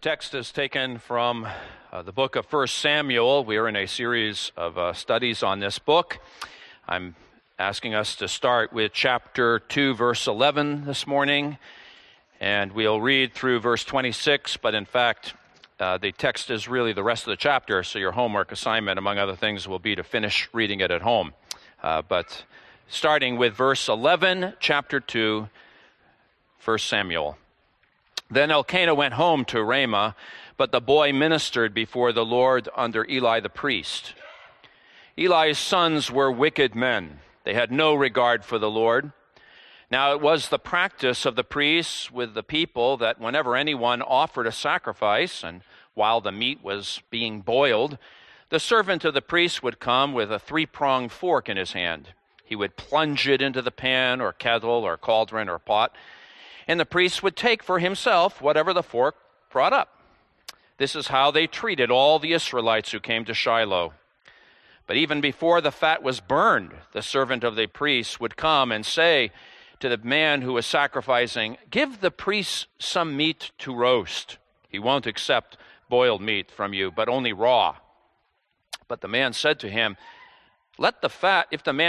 text is taken from the book of 1 Samuel. We are in a series of studies on this book. I'm asking us to start with chapter 2, verse 11 this morning, and we'll read through verse 26, but in fact, the text is really the rest of the chapter, so your homework assignment, among other things, will be to finish reading it at home. But starting with verse 11, chapter 2, 1 Samuel. Then Elkanah went home to Ramah, but the boy ministered before the Lord under Eli the priest. Eli's sons were wicked men. They had no regard for the Lord. Now it was the practice of the priests with the people that whenever anyone offered a sacrifice, and while the meat was being boiled, the servant of the priest would come with a three-pronged fork in his hand. He would plunge it into the pan or kettle or cauldron or pot, and the priest would take for himself whatever the fork brought up. This is how they treated all the Israelites who came to Shiloh. But even before the fat was burned, the servant of the priest would come and say to the man who was sacrificing, "Give the priest some meat to roast. He won't accept boiled meat from you, but only raw." But the man said to him, "Let the fat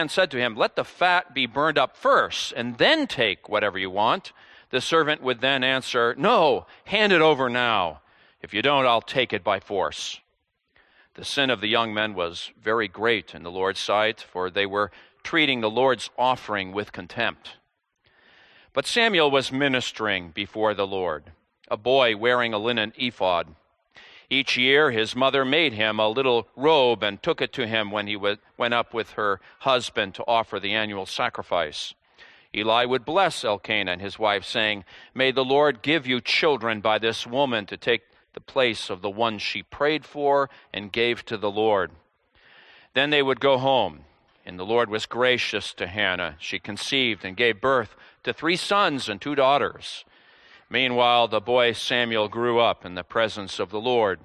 be burned up first, and then take whatever you want," the servant would then answer, "No, hand it over now. If you don't, I'll take it by force." The sin of the young men was very great in the Lord's sight, for they were treating the Lord's offering with contempt. But Samuel was ministering before the Lord, a boy wearing a linen ephod. Each year his mother made him a little robe and took it to him when he went up with her husband to offer the annual sacrifice. Eli would bless Elkanah and his wife, saying, "May the Lord give you children by this woman to take the place of the one she prayed for and gave to the Lord." Then they would go home, and the Lord was gracious to Hannah. She conceived and gave birth to 3 sons and 2 daughters. Meanwhile, the boy Samuel grew up in the presence of the Lord.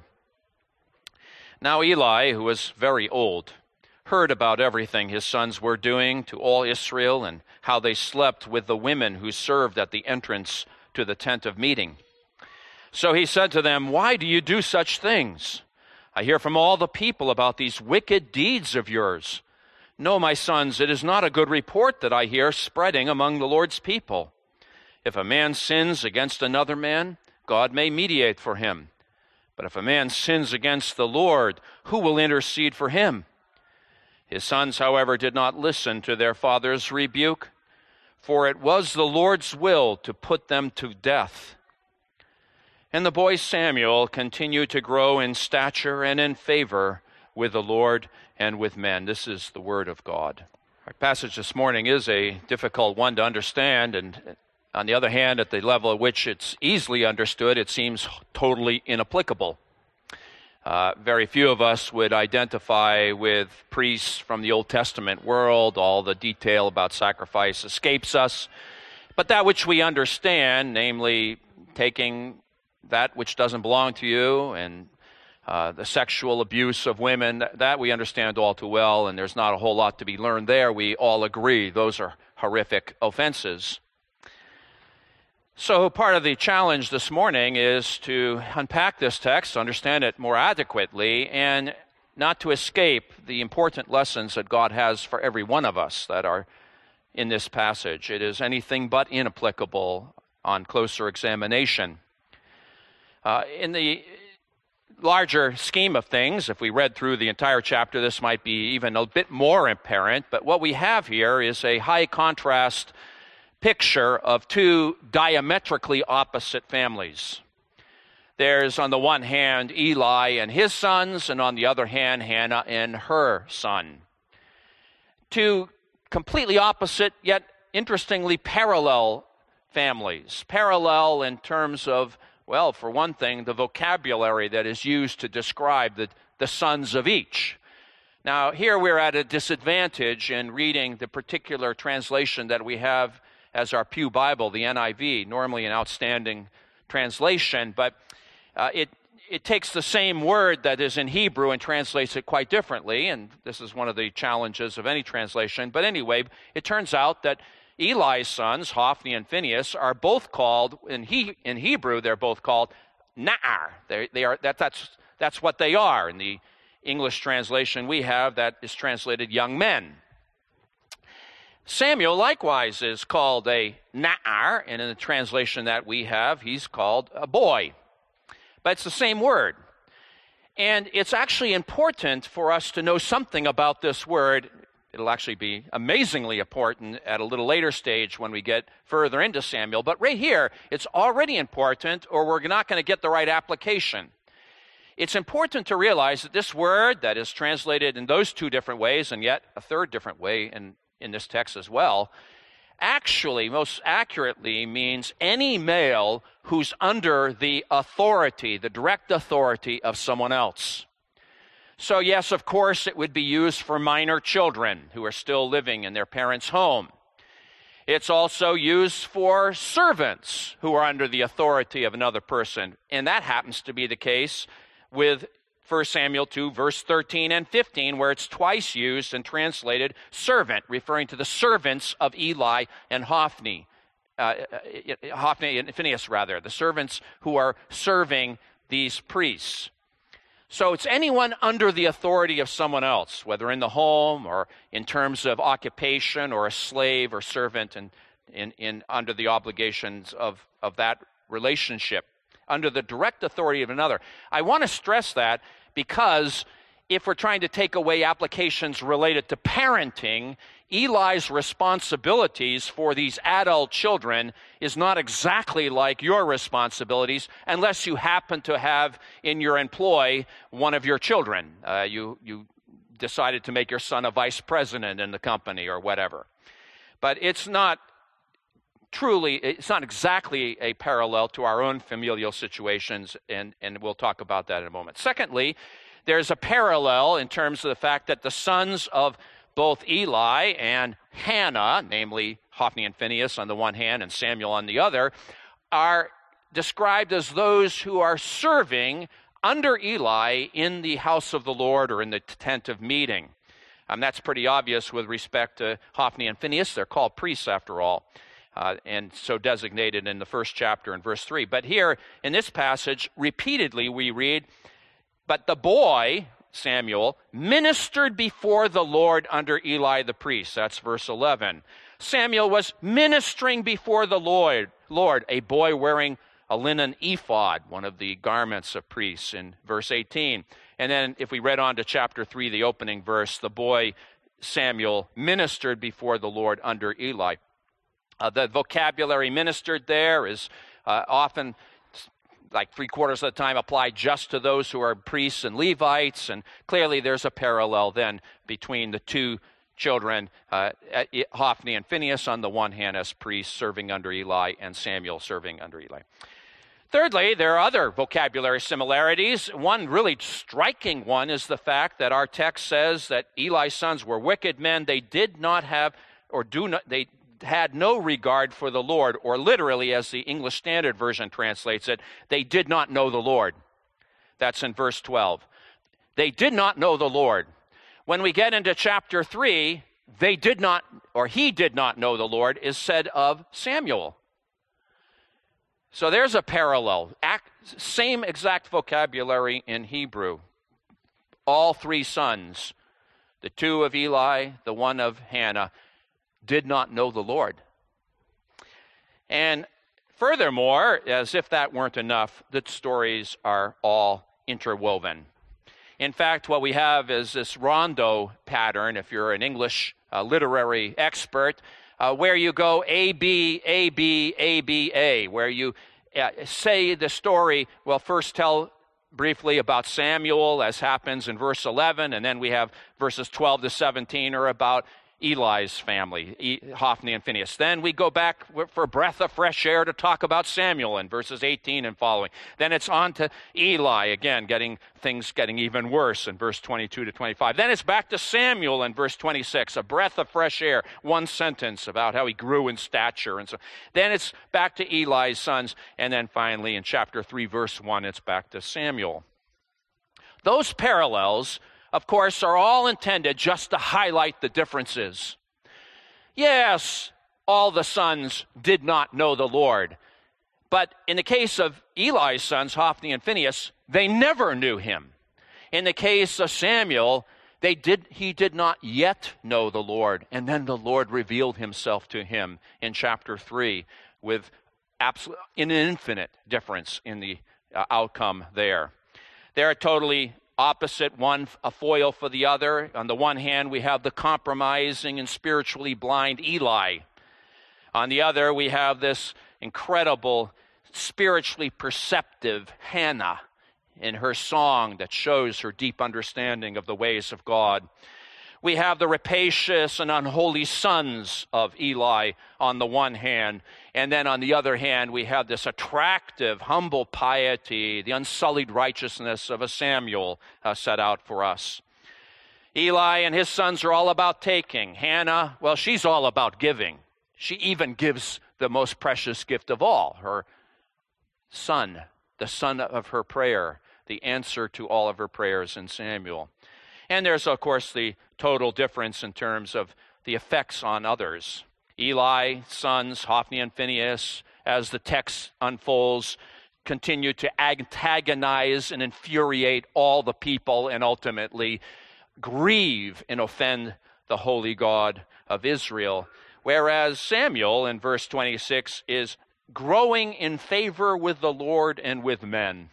Now Eli, who was very old, heard about everything his sons were doing to all Israel and how they slept with the women who served at the entrance to the tent of meeting. So he said to them, "Why do you do such things? I hear from all the people about these wicked deeds of yours. No, my sons, it is not a good report that I hear spreading among the Lord's people. If a man sins against another man, God may mediate for him. But if a man sins against the Lord, who will intercede for him?" His sons, however, did not listen to their father's rebuke, for it was the Lord's will to put them to death. And the boy Samuel continued to grow in stature and in favor with the Lord and with men. This is the word of God. Our passage this morning is a difficult one to understand, and on the other hand, at the level at which it's easily understood, it seems totally inapplicable. Very few of us would identify with priests from the Old Testament world. All the detail about sacrifice escapes us. But that which we understand, namely taking that which doesn't belong to you and the sexual abuse of women, that we understand all too well, and there's not a whole lot to be learned there. We all agree those are horrific offenses. So part of the challenge this morning is to unpack this text, understand it more adequately, and not to escape the important lessons that God has for every one of us that are in this passage. It is anything but inapplicable on closer examination. In the larger scheme of things, if we read through the entire chapter, this might be even a bit more apparent, but what we have here is a high contrast picture of 2 diametrically opposite families. There's, on the one hand, Eli and his sons, and on the other hand, Hannah and her son. 2 completely opposite, yet interestingly parallel families. Parallel in terms of, well, for one thing, the vocabulary that is used to describe the sons of each. Now, here we're at a disadvantage in reading the particular translation that we have as our Pew Bible, the NIV, normally an outstanding translation, but it takes the same word that is in Hebrew and translates it quite differently, and this is one of the challenges of any translation. But anyway, it turns out that Eli's sons, Hophni and Phinehas, are both called, in Hebrew, they're both called na'ar. That's what they are. In the English translation we have, that is translated young men. Samuel likewise is called a na'ar, and in the translation that we have, he's called a boy. But it's the same word. And it's actually important for us to know something about this word. It'll actually be amazingly important at a little later stage when we get further into Samuel. But right here, it's already important, or we're not going to get the right application. It's important to realize that this word that is translated in those two different ways, and yet a third different way in this text as well, actually most accurately means any male who's under the authority, the direct authority of someone else. So yes, of course, it would be used for minor children who are still living in their parents' home. It's also used for servants who are under the authority of another person. And that happens to be the case with 1 Samuel 2, verse 13 and 15, where it's twice used and translated servant, referring to the servants of Eli and Hophni and Phinehas, the servants who are serving these priests. So it's anyone under the authority of someone else, whether in the home or in terms of occupation, or a slave or servant in under the obligations of that relationship, under the direct authority of another. I want to stress that because if we're trying to take away applications related to parenting, Eli's responsibilities for these adult children is not exactly like your responsibilities unless you happen to have in your employ one of your children. You decided to make your son a vice president in the company or whatever. But it's not exactly a parallel to our own familial situations, and we'll talk about that in a moment. Secondly, there's a parallel in terms of the fact that the sons of both Eli and Hannah, namely Hophni and Phinehas on the one hand and Samuel on the other, are described as those who are serving under Eli in the house of the Lord or in the tent of meeting. That's pretty obvious with respect to Hophni and Phinehas. They're called priests after all. And so designated in the first chapter in verse 3. But here in this passage, repeatedly we read, but the boy, Samuel, ministered before the Lord under Eli the priest. That's verse 11. Samuel was ministering before the Lord, a boy wearing a linen ephod, one of the garments of priests, in verse 18. And then if we read on to chapter 3, the opening verse, the boy Samuel ministered before the Lord under Eli. The vocabulary ministered there is often, like 3/4 of the time, applied just to those who are priests and Levites, and clearly there's a parallel then between the two children, Hophni and Phinehas on the one hand as priests serving under Eli, and Samuel serving under Eli. Thirdly, there are other vocabulary similarities. One really striking one is the fact that our text says that Eli's sons were wicked men. They did not have, or do not, they had no regard for the Lord, or literally, as the English Standard Version translates it, they did not know the Lord. That's in verse 12. They did not know the Lord. When we get into chapter 3, they did not, or he did not know the Lord, is said of Samuel. So there's a parallel. Same exact vocabulary in Hebrew. All three sons, the two of Eli, the one of Hannah, did not know the Lord. And furthermore, as if that weren't enough, the stories are all interwoven. In fact, what we have is this rondo pattern, if you're an English literary expert, where you go A, B, A, B, A, B, A, where you say the story, well, first tell briefly about Samuel, as happens in verse 11, and then we have verses 12 to 17 are about Eli's family, Hophni and Phinehas. Then we go back for a breath of fresh air to talk about Samuel in verses 18 and following. Then it's on to Eli, again, things getting even worse in verse 22 to 25. Then it's back to Samuel in verse 26, a breath of fresh air, one sentence about how he grew in stature. And so then it's back to Eli's sons. And then finally in chapter 3, verse 1, it's back to Samuel. Those parallels, of course, are all intended just to highlight the differences. Yes, all the sons did not know the Lord, But in the case of Eli's sons, Hophni and Phinehas, they never knew him. In the case of Samuel, he did not yet know the Lord. And then the Lord revealed himself to him in chapter 3 with an infinite difference in the outcome there. They're totally opposite, one a foil for the other. On the one hand, we have the compromising and spiritually blind Eli. On the other, we have this incredible, spiritually perceptive Hannah in her song that shows her deep understanding of the ways of God. We have the rapacious and unholy sons of Eli on the one hand, and then on the other hand, we have this attractive, humble piety, the unsullied righteousness of a Samuel set out for us. Eli and his sons are all about taking. Hannah, well, she's all about giving. She even gives the most precious gift of all, her son, the son of her prayer, the answer to all of her prayers in Samuel. And there's, of course, the total difference in terms of the effects on others. Eli's sons, Hophni and Phinehas, as the text unfolds, continue to antagonize and infuriate all the people and ultimately grieve and offend the holy God of Israel. Whereas Samuel, in verse 26, is growing in favor with the Lord and with men.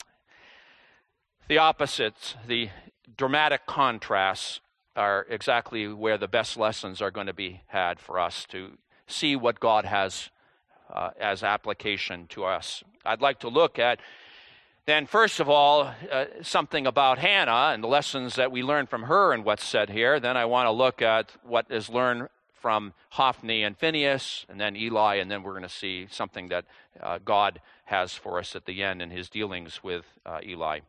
The opposites, the dramatic contrasts, are exactly where the best lessons are going to be had for us to see what God has as application to us. I'd like to look at, then, first of all, something about Hannah and the lessons that we learn from her and what's said here. Then I want to look at what is learned from Hophni and Phinehas, and then Eli, and then we're going to see something that God has for us at the end in his dealings with Eli.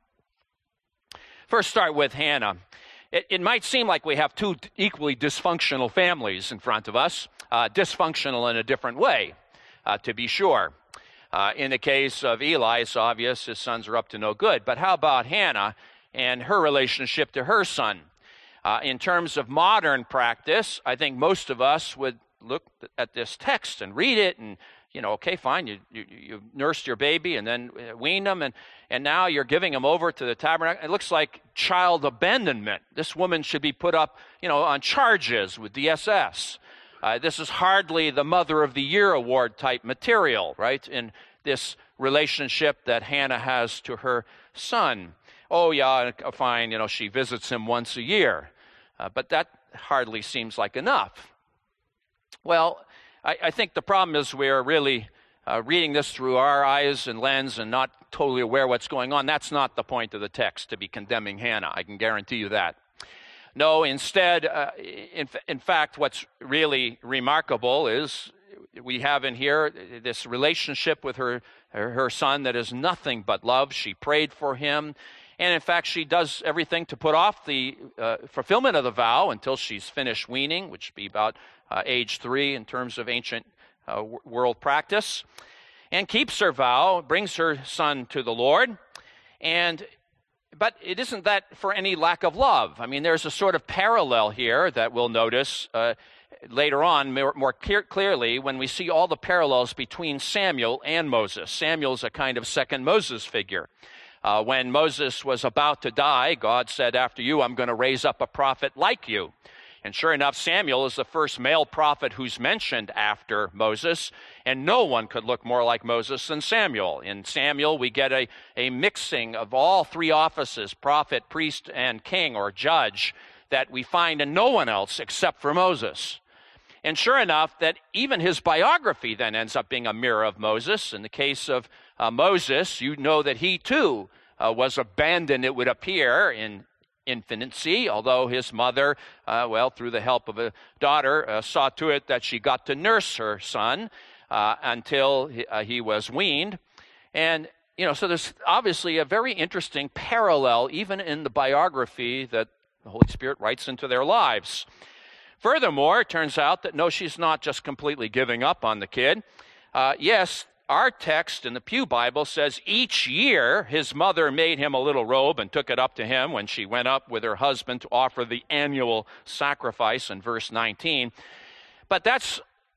First, start with Hannah. It might seem like we have two equally dysfunctional families in front of us, dysfunctional in a different way, to be sure. In the case of Eli, it's obvious his sons are up to no good. But how about Hannah and her relationship to her son? In terms of modern practice, I think most of us would look at this text and read it and, okay, fine, you nursed your baby and then weaned them, and now you're giving them over to the tabernacle. It looks like child abandonment. This woman should be put up, on charges with DSS. This is hardly the Mother of the Year award type material, right, in this relationship that Hannah has to her son. Oh, yeah, fine, she visits him once a year. But that hardly seems like enough. Well, I think the problem is we're really reading this through our eyes and lens and not totally aware what's going on. That's not the point of the text, to be condemning Hannah. I can guarantee you that. No, instead, in fact, what's really remarkable is we have in here this relationship with her son that is nothing but love. She prayed for him. And in fact, she does everything to put off the fulfillment of the vow until she's finished weaning, which would be about age 3 in terms of ancient world practice, and keeps her vow, brings her son to the Lord. But it isn't that for any lack of love. I mean, there's a sort of parallel here that we'll notice later on more clearly when we see all the parallels between Samuel and Moses. Samuel's a kind of second Moses figure. When Moses was about to die, God said, after you, I'm going to raise up a prophet like you. And sure enough, Samuel is the first male prophet who's mentioned after Moses, and no one could look more like Moses than Samuel. In Samuel, we get a mixing of all three offices, prophet, priest, and king or judge, that we find in no one else except for Moses. And sure enough, that even his biography then ends up being a mirror of Moses. In the case of Moses, you know that he too was abandoned, it would appear, in infancy, although his mother, through the help of a daughter, saw to it that she got to nurse her son until he was weaned. And, so there's obviously a very interesting parallel even in the biography that the Holy Spirit writes into their lives. Furthermore, it turns out that no, she's not just completely giving up on the kid. Yes, our text in the Pew Bible says each year his mother made him a little robe and took it up to him when she went up with her husband to offer the annual sacrifice in verse 19. But that's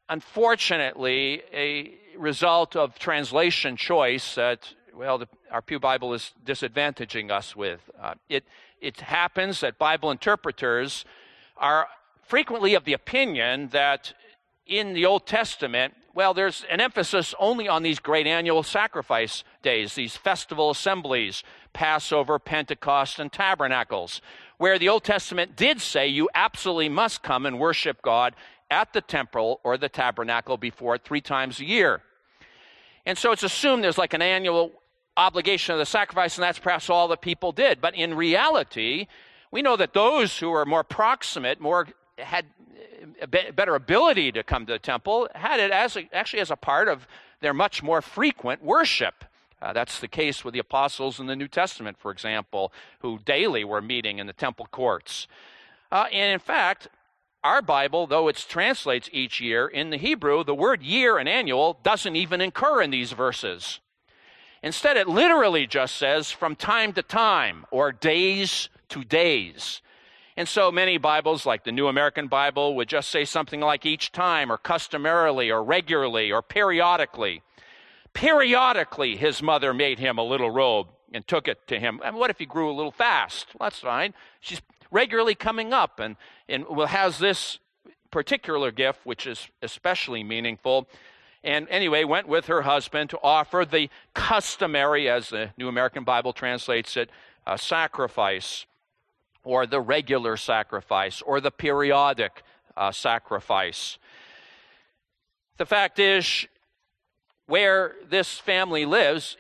unfortunately a result of translation choice that, our Pew Bible is disadvantaging us with. It happens that Bible interpreters are frequently of the opinion that in the Old Testament, there's an emphasis only on these great annual sacrifice days, these festival assemblies, Passover, Pentecost, and Tabernacles, where the Old Testament did say you absolutely must come and worship God at the temple or the tabernacle before it 3 times a year. And so it's assumed there's like an annual obligation of the sacrifice, and that's perhaps all that people did. But in reality, we know that those who were more proximate, had a better ability to come to the temple, had it actually as a part of their much more frequent worship. That's the case with the apostles in the New Testament, for example, who daily were meeting in the temple courts. And in fact, our Bible, though it translates each year, in the Hebrew, the word year and annual doesn't even occur in these verses. Instead, it literally just says from time to time, or days to days. And so many Bibles, like the New American Bible, would just say something like each time, or customarily, or regularly, or periodically. Periodically, his mother made him a little robe and took it to him. And what if he grew a little fast? Well, that's fine. She's regularly coming up and has this particular gift, which is especially meaningful. And anyway, went with her husband to offer the customary, as the New American Bible translates it, sacrifice, or the regular sacrifice, or the periodic sacrifice. The fact is, where this family lives,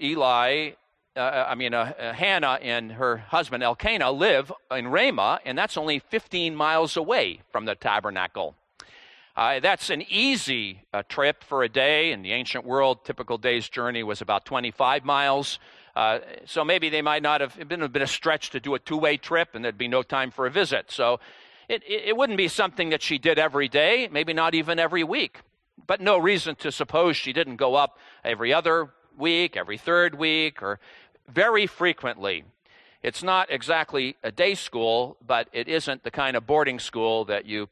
Hannah and her husband Elkanah live in Ramah, and that's only 15 miles away from the tabernacle. That's an easy trip for a day. In the ancient world, typical day's journey was about 25 miles. So maybe they might not have been a stretch to do a 2-way trip, and there'd be no time for a visit. So it wouldn't be something that she did every day, maybe not even every week. But no reason to suppose she didn't go up every other week, every third week, or very frequently. It's not exactly a day school, but it isn't the kind of boarding school that you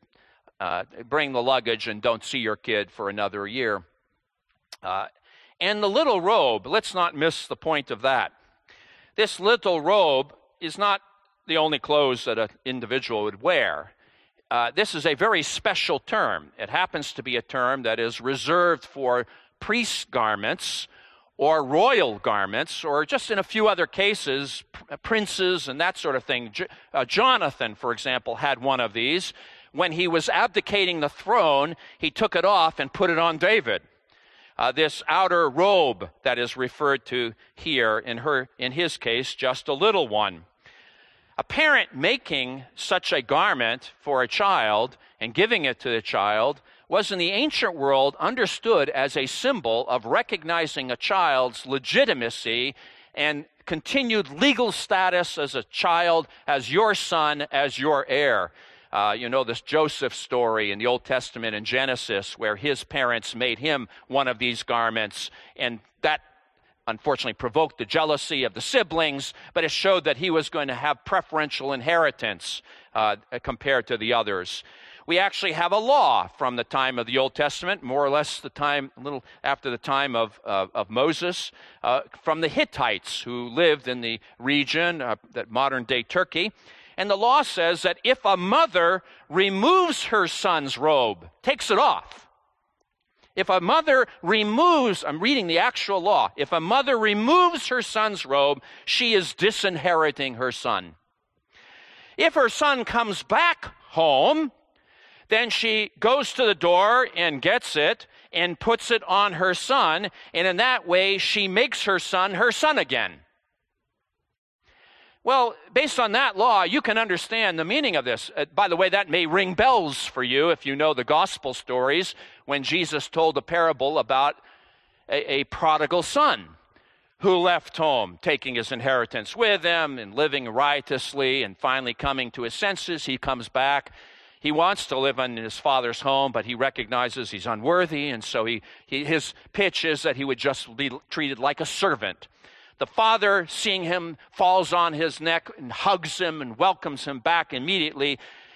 bring the luggage and don't see your kid for another year. And the little robe, let's not miss the point of that. This little robe is not the only clothes that an individual would wear. This is a very special term. It happens to be a term that is reserved for priest garments or royal garments, or just in a few other cases, princes and that sort of thing. Jonathan, for example, had one of these. When he was abdicating the throne, he took it off and put it on David. This outer robe that is referred to here, in his case, just a little one. A parent making such a garment for a child and giving it to the child was in the ancient world understood as a symbol of recognizing a child's legitimacy and continued legal status as a child, as your son, as your heir. You know this Joseph story in the Old Testament in Genesis, where his parents made him one of these garments, and that unfortunately provoked the jealousy of the siblings, but it showed that he was going to have preferential inheritance compared to the others. We actually have a law from the time of the Old Testament, more or less a little after the time of Moses, from the Hittites who lived in the region, that modern-day Turkey. And the law says that if a mother removes her son's robe, takes it off, if a mother removes, I'm reading the actual law, if a mother removes her son's robe, she is disinheriting her son. If her son comes back home, then she goes to the door and gets it and puts it on her son, and in that way she makes her son again. Well, based on that law, you can understand the meaning of this. By the way, that may ring bells for you if you know the gospel stories when Jesus told a parable about a prodigal son who left home, taking his inheritance with him and living riotously, and finally coming to his senses. He comes back. He wants to live in his father's home, but he recognizes he's unworthy, and so his pitch is that he would just be treated like a servant. The father, seeing him, falls on his neck and hugs him and welcomes him back immediately.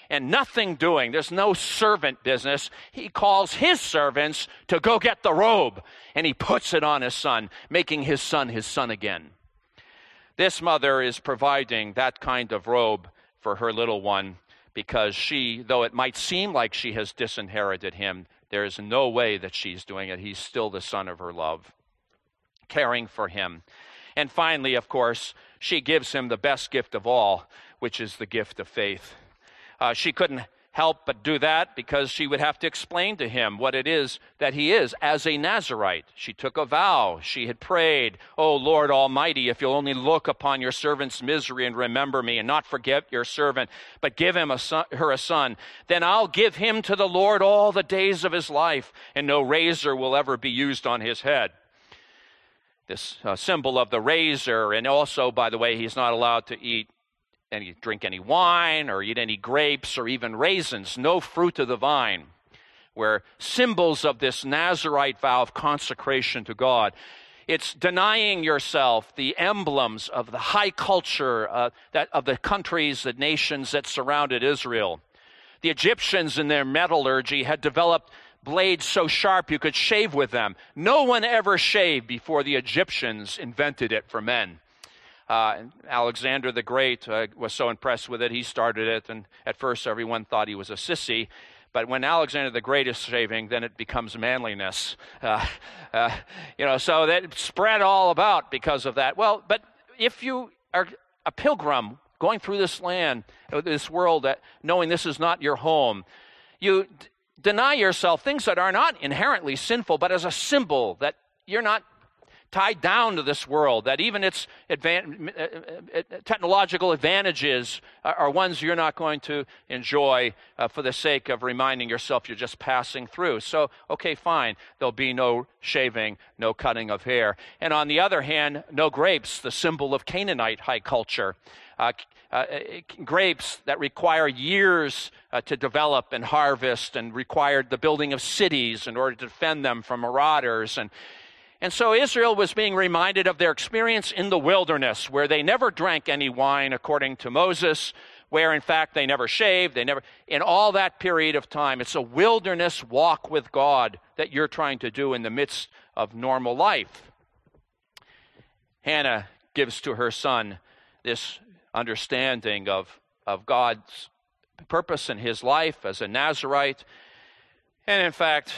and nothing doing. There's no servant business. He calls his servants to go get the robe, and he puts it on his son, making his son again. This mother is providing that kind of robe for her little one because she, though it might seem like she has disinherited him, there is no way that she's doing it. He's still the son of her love, caring for him. And finally, of course, she gives him the best gift of all, which is the gift of faith. She couldn't help but do that because she would have to explain to him what it is that he is as a Nazirite. She took a vow. She had prayed, "Oh, Lord Almighty, if you'll only look upon your servant's misery and remember me and not forget your servant, but give him her a son, then I'll give him to the Lord all the days of his life, and no razor will ever be used on his head." This symbol of the razor, and also, by the way, he's not allowed to drink any wine or eat any grapes or even raisins, no fruit of the vine, were symbols of this Nazirite vow of consecration to God. It's denying yourself the emblems of the high culture of the countries, the nations that surrounded Israel. The Egyptians in their metallurgy had developed blades so sharp you could shave with them. No one ever shaved before the Egyptians invented it for men. Alexander the Great was so impressed with it, he started it, and at first everyone thought he was a sissy. But when Alexander the Great is shaving, then it becomes manliness. So that spread all about because of that. Well, but if you are a pilgrim going through this land, this world, knowing this is not your home, you deny yourself things that are not inherently sinful, but as a symbol that you're not tied down to this world, that even its technological advantages are ones you're not going to enjoy for the sake of reminding yourself you're just passing through. So, okay, fine. There'll be no shaving, no cutting of hair. And on the other hand, no grapes, the symbol of Canaanite high culture. Grapes that require years to develop and harvest and required the building of cities in order to defend them from marauders. And so Israel was being reminded of their experience in the wilderness, where they never drank any wine, according to Moses, where in fact they never shaved, in all that period of time. It's a wilderness walk with God that you're trying to do in the midst of normal life. Hannah gives to her son this understanding of God's purpose in his life as a Nazirite. And in fact,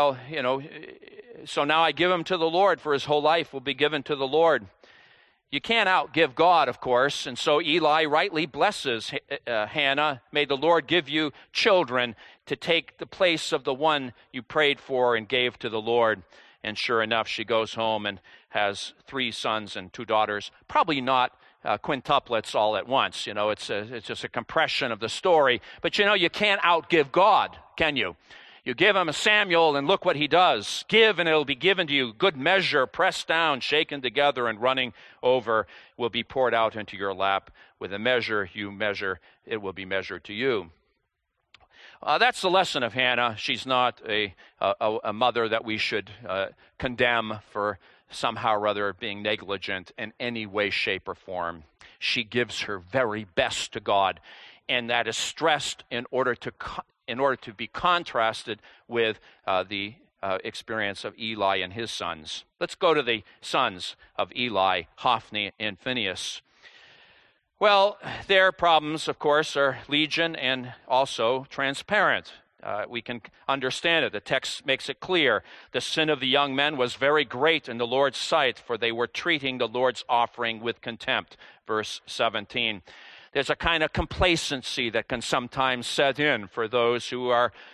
so now I give him to the Lord, for his whole life will be given to the Lord. You can't outgive God, of course, and so Eli rightly blesses Hannah. May the Lord give you children to take the place of the one you prayed for and gave to the Lord. And sure enough, she goes home and has 3 sons and 2 daughters. Probably not quintuplets all at once. It's just a compression of the story. But you can't outgive God, can you? You give him a Samuel, and look what he does. Give, and it'll be given to you. Good measure, pressed down, shaken together, and running over will be poured out into your lap. With a measure you measure, it will be measured to you. That's the lesson of Hannah. She's not a mother that we should condemn for somehow or other being negligent in any way, shape, or form. She gives her very best to God, and that is stressed in order to be contrasted with the experience of Eli and his sons. Let's go to the sons of Eli, Hophni and Phinehas. Well, their problems, of course, are legion and also transparent. We can understand it. The text makes it clear. The sin of the young men was very great in the Lord's sight, for they were treating the Lord's offering with contempt. Verse 17. There's a kind of complacency that can sometimes set in for those who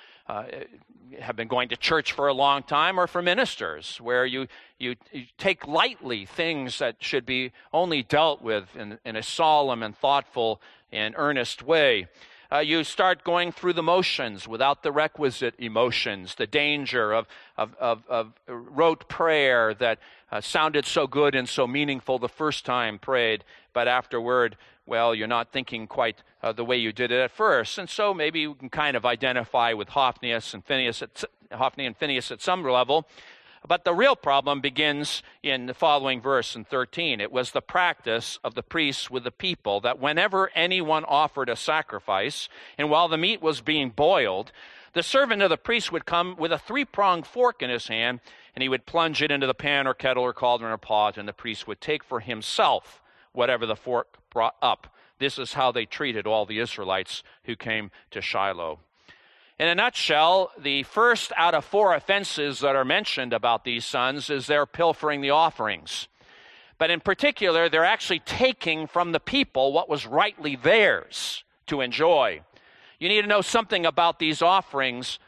have been going to church for a long time, or for ministers, where you take lightly things that should be only dealt with in a solemn and thoughtful and earnest way. You start going through the motions without the requisite emotions, the danger of rote prayer that sounded so good and so meaningful the first time prayed, but afterward, well, you're not thinking quite the way you did it at first. And so maybe you can kind of identify with Hophni and Phinehas at some level. But the real problem begins in the following verse in 13. It was the practice of the priests with the people that whenever anyone offered a sacrifice, and while the meat was being boiled, the servant of the priest would come with a three-pronged fork in his hand, and he would plunge it into the pan or kettle or cauldron or pot, and the priest would take for himself whatever the fork brought up. This is how they treated all the Israelites who came to Shiloh. In a nutshell, the first out of 4 offenses that are mentioned about these sons is they're pilfering the offerings. But in particular, they're actually taking from the people what was rightly theirs to enjoy. You need to know something about these offerings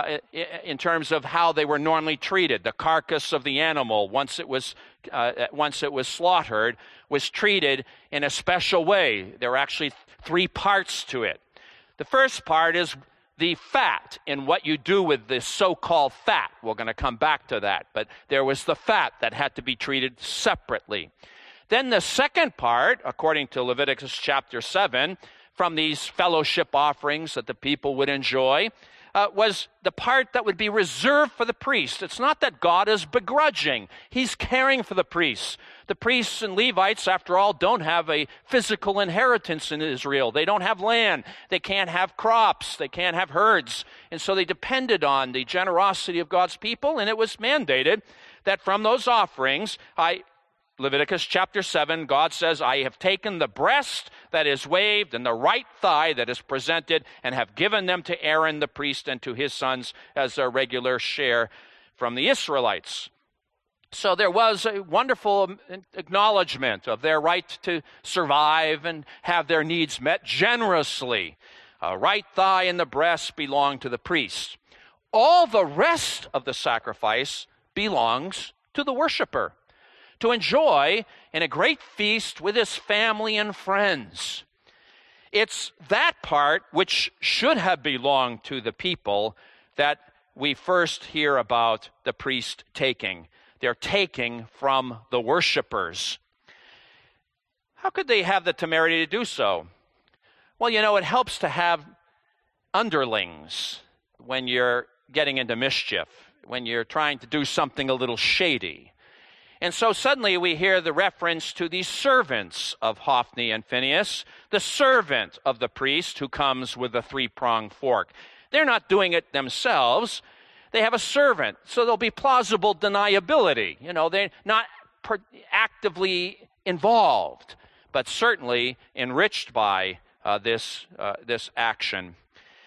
in terms of how they were normally treated. The carcass of the animal, once it was slaughtered, was treated in a special way. There were actually 3 parts to it. The first part is the fat and what you do with this so-called fat. We're going to come back to that. But there was the fat that had to be treated separately. Then the second part, according to Leviticus chapter 7, from these fellowship offerings that the people would enjoy, was the part that would be reserved for the priest. It's not that God is begrudging. He's caring for the priests. The priests and Levites, after all, don't have a physical inheritance in Israel. They don't have land. They can't have crops. They can't have herds. And so they depended on the generosity of God's people, and it was mandated that from those offerings, Leviticus chapter 7, God says, I have taken the breast that is waved and the right thigh that is presented and have given them to Aaron the priest and to his sons as their regular share from the Israelites. So there was a wonderful acknowledgement of their right to survive and have their needs met generously. A right thigh and the breast belong to the priest. All the rest of the sacrifice belongs to the worshiper, to enjoy in a great feast with his family and friends. It's that part which should have belonged to the people that we first hear about the priest taking. They're taking from the worshipers. How could they have the temerity to do so? Well, it helps to have underlings when you're getting into mischief, when you're trying to do something a little shady. And so suddenly we hear the reference to the servants of Hophni and Phinehas, the servant of the priest who comes with a 3-pronged fork. They're not doing it themselves. They have a servant, so there'll be plausible deniability. They're not actively involved, but certainly enriched by this action.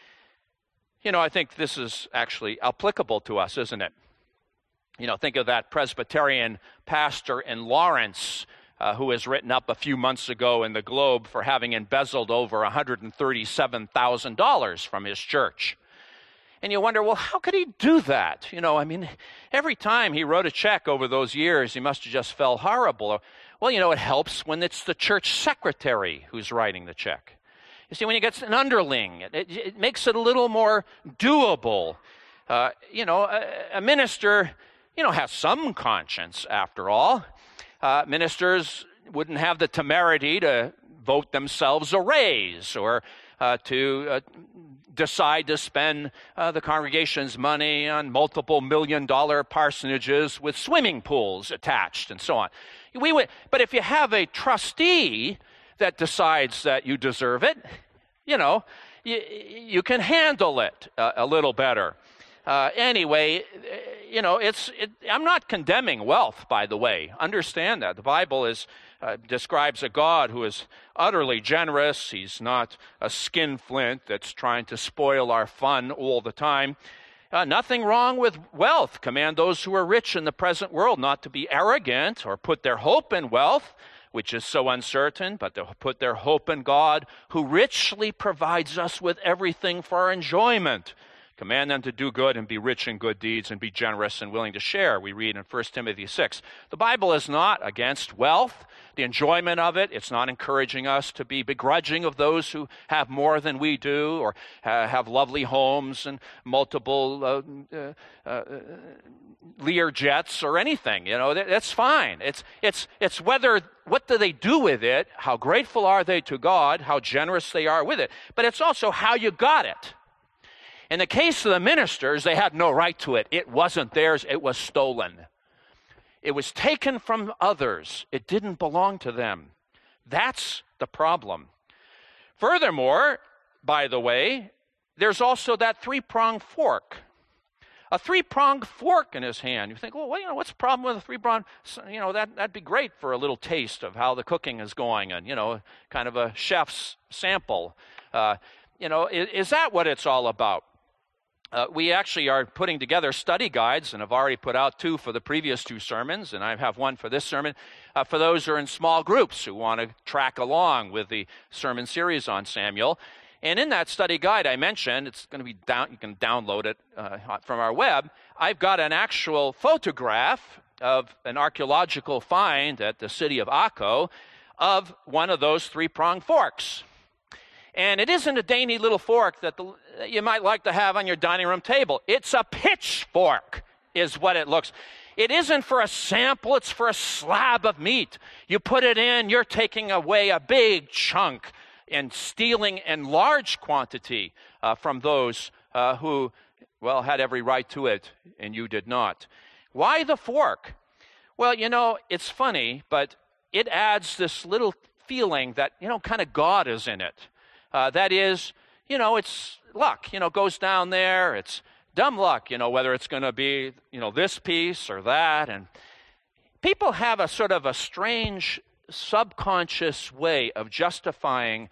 I think this is actually applicable to us, isn't it? Think of that Presbyterian pastor in Lawrence who was written up a few months ago in the Globe for having embezzled over $137,000 from his church. And you wonder, well, how could he do that? Every time he wrote a check over those years, he must have just felt horrible. Well, it helps when it's the church secretary who's writing the check. You see, when you get an underling, it makes it a little more doable. A minister, has some conscience after all. Ministers wouldn't have the temerity to vote themselves a raise or to decide to spend the congregation's money on multiple $1-million parsonages with swimming pools attached and so on. But if you have a trustee that decides that you deserve it, you can handle it a little better. Anyway, I'm not condemning wealth, by the way. Understand that. The Bible describes a God who is utterly generous. He's not a skinflint that's trying to spoil our fun all the time. Nothing wrong with wealth. Command those who are rich in the present world not to be arrogant or put their hope in wealth, which is so uncertain, but to put their hope in God, who richly provides us with everything for our enjoyment. Command them to do good and be rich in good deeds and be generous and willing to share, we read in 1 Timothy 6. The Bible is not against wealth, the enjoyment of it. It's not encouraging us to be begrudging of those who have more than we do or have lovely homes and multiple Lear jets or anything. That's fine. It's whether, what do they do with it? How grateful are they to God? How generous they are with it? But it's also how you got it. In the case of the ministers, they had no right to it. It wasn't theirs. It was stolen. It was taken from others. It didn't belong to them. That's the problem. Furthermore, by the way, there's also that three-pronged fork. A three-pronged fork in his hand. You think, well, what's the problem with a three-pronged? That'd be great for a little taste of how the cooking is going and, kind of a chef's sample. Is that what it's all about? We actually are putting together study guides, and I've already put out 2 for the previous 2 sermons, and I have 1 for this sermon, for those who are in small groups who want to track along with the sermon series on Samuel. And in that study guide I mentioned, it's going to be down. You can download it from our web. I've got an actual photograph of an archaeological find at the city of Akko of one of those three-pronged forks. And it isn't a dainty little fork that you might like to have on your dining room table. It's a pitchfork is what it looks. It isn't for a sample. It's for a slab of meat. You put it in, you're taking away a big chunk and stealing in large quantity from those who, had every right to it, and you did not. Why the fork? Well, it's funny, but it adds this little feeling that, kind of God is in it. That is, it's luck, goes down there. It's dumb luck, whether it's going to be, this piece or that. And people have a sort of a strange subconscious way of justifying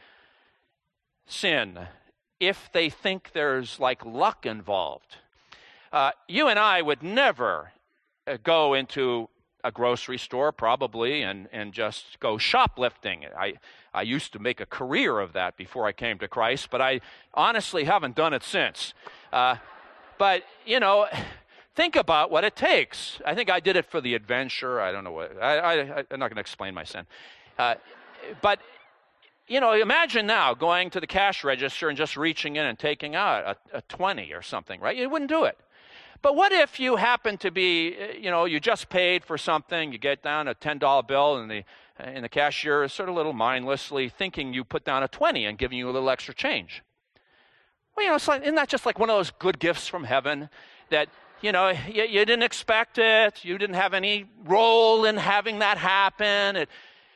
sin if they think there's like luck involved. You and I would never go into a grocery store probably and just go shoplifting. I used to make a career of that before I came to Christ, but I honestly haven't done it since. But, think about what it takes. I think I did it for the adventure. I don't know what. I'm not going to explain my sin. But, imagine now going to the cash register and just reaching in and taking out a 20 or something, right? You wouldn't do it. But what if you happen to be, you just paid for something, you get down a $10 bill, and the cashier is sort of a little mindlessly thinking you put down a 20 and giving you a little extra change. Well, isn't that just like one of those good gifts from heaven that, you didn't expect it, you didn't have any role in having that happen.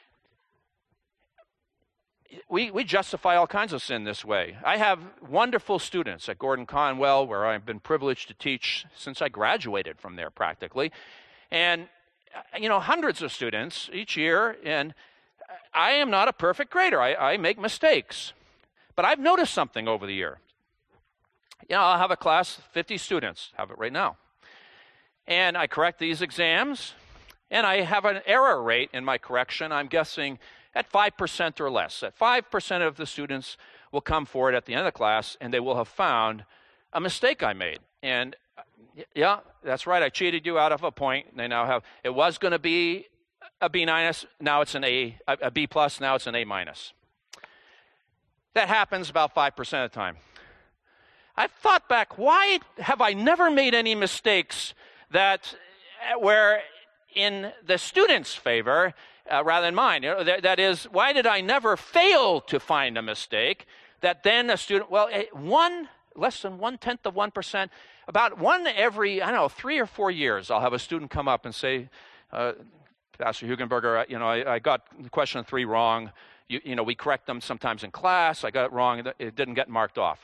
We justify all kinds of sin this way. I have wonderful students at Gordon Conwell, where I've been privileged to teach since I graduated from there practically. And, hundreds of students each year, and I am not a perfect grader. I make mistakes. But I've noticed something over the year. I'll have a class, 50 students, have it right now. And I correct these exams, and I have an error rate in my correction, I'm guessing, at 5% or less. That 5% of the students will come forward at the end of the class, and they will have found a mistake I made. And yeah, that's right, I cheated you out of a point. They now have, it was going to be a B minus, now it's a B plus, now it's an A minus. That happens about 5% of the time. I've thought back, why have I never made any mistakes that were in the student's favor rather than mine? That is, why did I never fail to find a mistake that then a student, less than 1/10 of 1%, about one every, 3 or 4 years, I'll have a student come up and say, Pastor Hugenberger, I got question 3 wrong. We correct them sometimes in class. I got it wrong. It didn't get marked off.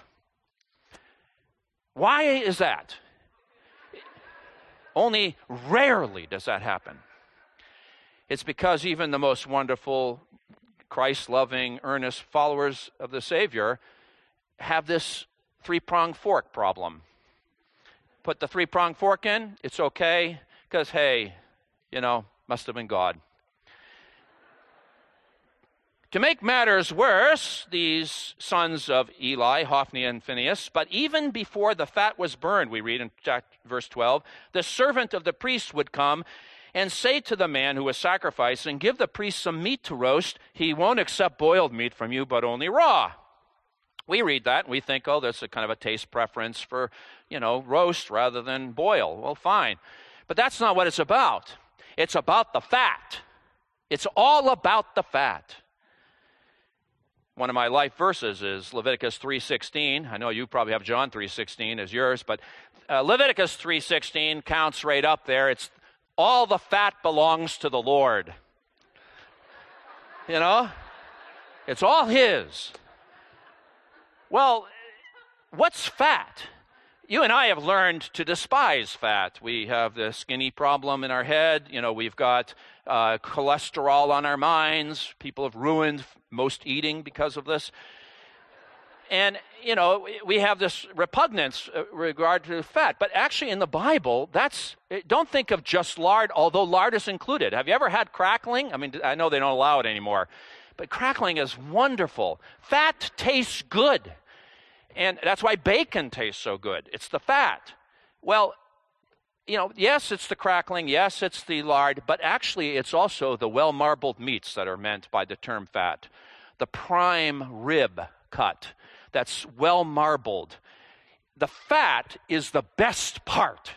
Why is that? Only rarely does that happen. It's because even the most wonderful, Christ-loving, earnest followers of the Savior have this three-pronged fork problem. Put the three-pronged fork in, it's okay, because, hey, must have been God. To make matters worse, these sons of Eli, Hophni and Phinehas, but even before the fat was burned, we read in verse 12, the servant of the priest would come and say to the man who was sacrificing, give the priest some meat to roast. He won't accept boiled meat from you, but only raw. We read that and we think, that's a kind of a taste preference for, roast rather than boil. Well, fine. But that's not what it's about. It's about the fat. It's all about the fat. One of my life verses is Leviticus 3:16. I know you probably have John 3:16 as yours, but Leviticus 3:16 counts right up there. It's all the fat belongs to the Lord. You know? It's all his. Well, what's fat? You and I have learned to despise fat. We have the skinny problem in our head. You know, we've got cholesterol on our minds. People have ruined most eating because of this. And, you know, we have this repugnance regard to fat. But actually in the Bible, don't think of just lard, although lard is included. Have you ever had crackling? I mean, I know they don't allow it anymore. But crackling is wonderful. Fat tastes good. And that's why bacon tastes so good. It's the fat. Well, you know, yes, it's the crackling. Yes, it's the lard. But actually, it's also the well-marbled meats that are meant by the term fat. The prime rib cut that's well-marbled. The fat is the best part.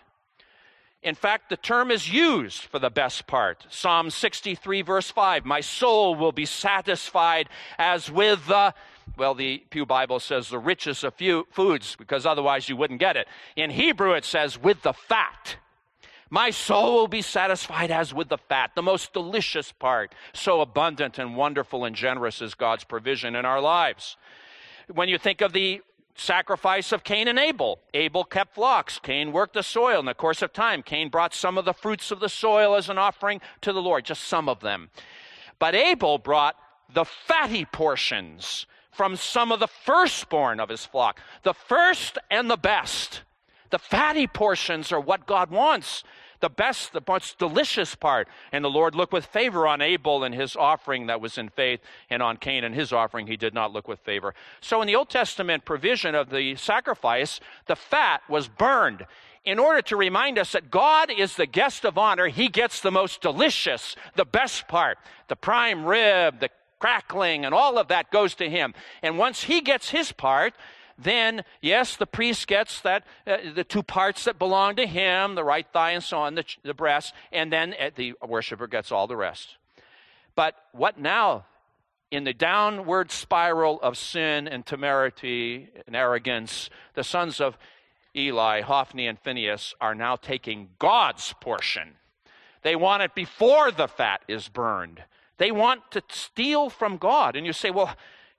In fact, the term is used for the best part. Psalm 63, verse 5, my soul will be satisfied as with the Pew Bible says the richest of foods, because otherwise you wouldn't get it. In Hebrew, it says, with the fat. My soul will be satisfied as with the fat, the most delicious part. So abundant and wonderful and generous is God's provision in our lives. When you think of the sacrifice of Cain and Abel, Abel kept flocks. Cain worked the soil. In the course of time, Cain brought some of the fruits of the soil as an offering to the Lord, just some of them. But Abel brought the fatty portions from some of the firstborn of his flock, the first and the best. The fatty portions are what God wants, the best, the most delicious part. And the Lord looked with favor on Abel and his offering that was in faith, and on Cain and his offering he did not look with favor. So in the Old Testament provision of the sacrifice, the fat was burned in order to remind us that God is the guest of honor. He gets the most delicious, the best part, the prime rib, the crackling, and all of that goes to him. And once he gets his part, then, yes, the priest gets that the two parts that belong to him, the right thigh and so on, the breast, and then the worshiper gets all the rest. But what now? In the downward spiral of sin and temerity and arrogance, the sons of Eli, Hophni, and Phinehas are now taking God's portion. They want it before the fat is burned. They want to steal from God. And you say, well,